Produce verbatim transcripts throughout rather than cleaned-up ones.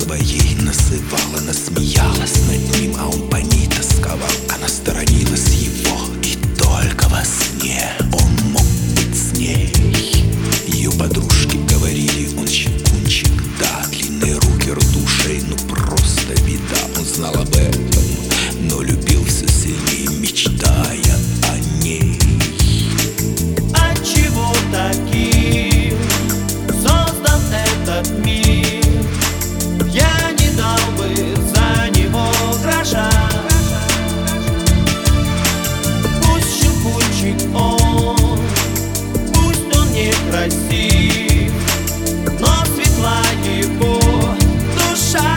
своей называла, насмеялась над ним, а он по ней тосковал. Она сторонилась его, и только во сне он мог быть с ней. Ее подружки говорили, он щекунчик, да, длинные руки, рот ушей, ну просто беда. Он знал об этом, но любил все сильнее, мечтая о ней. Отчего таким создан этот мир? Я не дал бы за него гроша. Пусть щелкунчик он, пусть он некрасив, но светла его душа.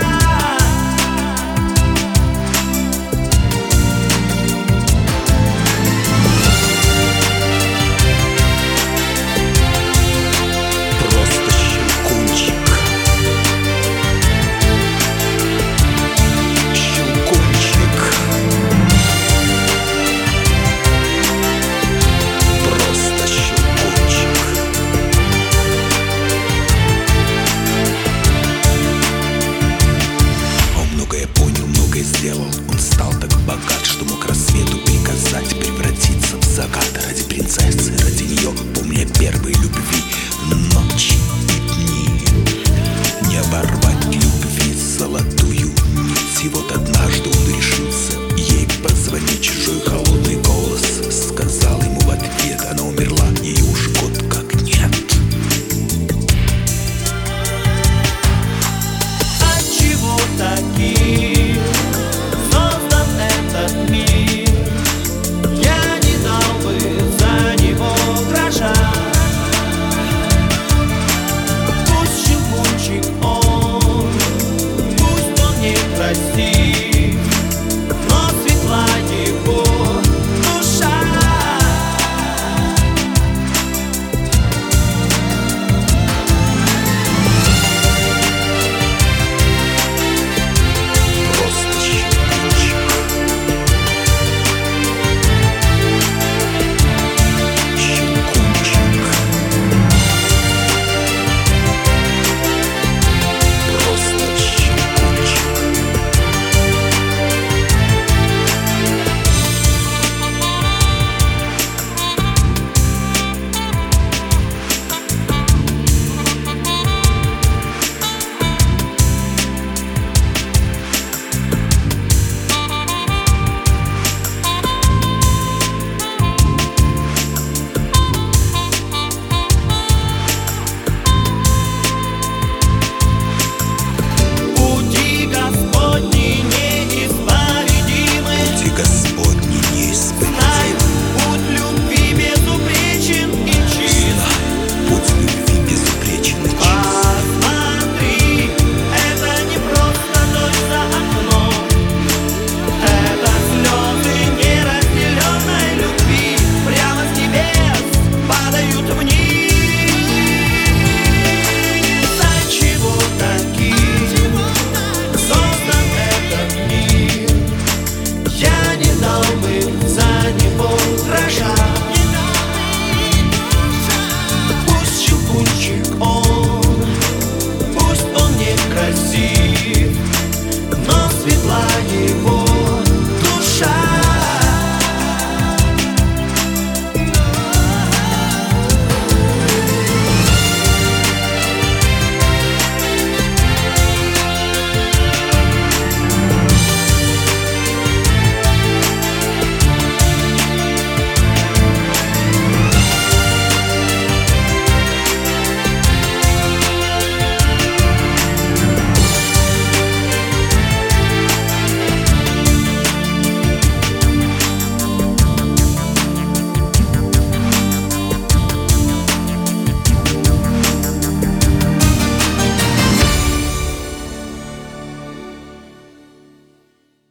Сделал, он стал так богат, что мог рассвету приказать превратиться в закат. Ради принцессы, ради нее, помня первой любви, ночи и дни. Не оборвать любви золотую нить его.